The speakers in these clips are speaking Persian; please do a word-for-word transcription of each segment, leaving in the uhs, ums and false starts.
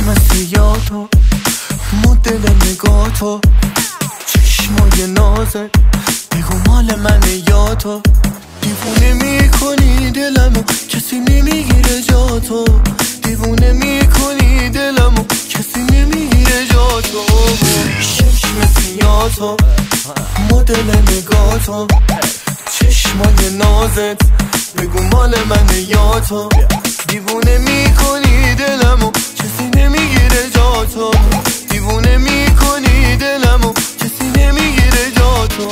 مثل یادو مدل نگاه تو، چشمای نازت بگو مال منه یا تو. دیوونه میکنی دلمو کسی نمیگیره جا تو، دیوونه میکنی دلمو کسی نمیگیره جا تو. چشم سیاه مدل نگاه تو، چشمای نازت بگو مال منه یا تو. دیوونه میکنی دلمو کسی نمیگیره جا تو، دیوونه میکنی دلمو کسی نمیگیره جا تو.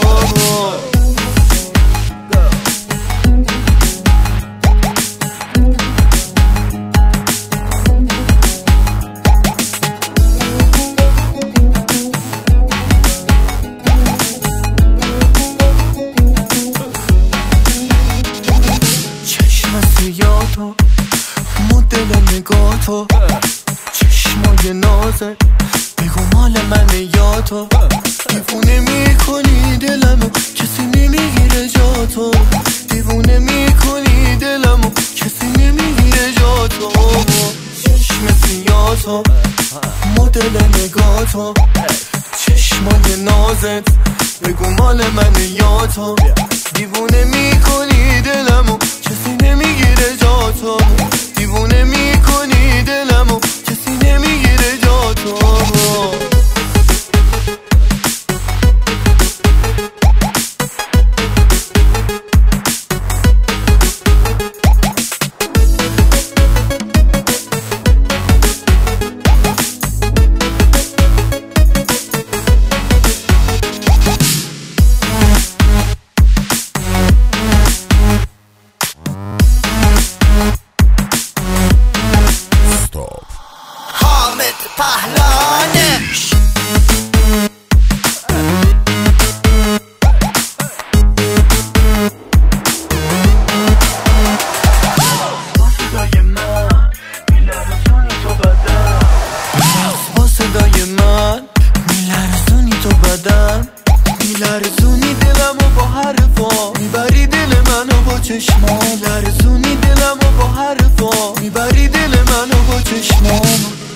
تو مدل نگاه تو، چشمای نازت بگو مال منه یا تو. دیوونه میکنی دلمو کسی نمیگیره جا تو، دیوونه میکنی دلمو کسی نمیگیره جا تو. چشم سیاه تو مدل نگاه تو، چشمای نازت بگو مال منه یا تو. دیوونه میکنی دلمو کسی نمیگیره جا تو، دیوونه میکنی دلمو کسی نمیگیره جا تو. پهلانش با صدای من میلرزونی تو بدن، با صدای من میلرزونی تو بدن، میلرزونی دلمو با حرفا، میبری دل منو با چشما، میلرزونی دلمو با حرفا، میبری دل منو با چشما.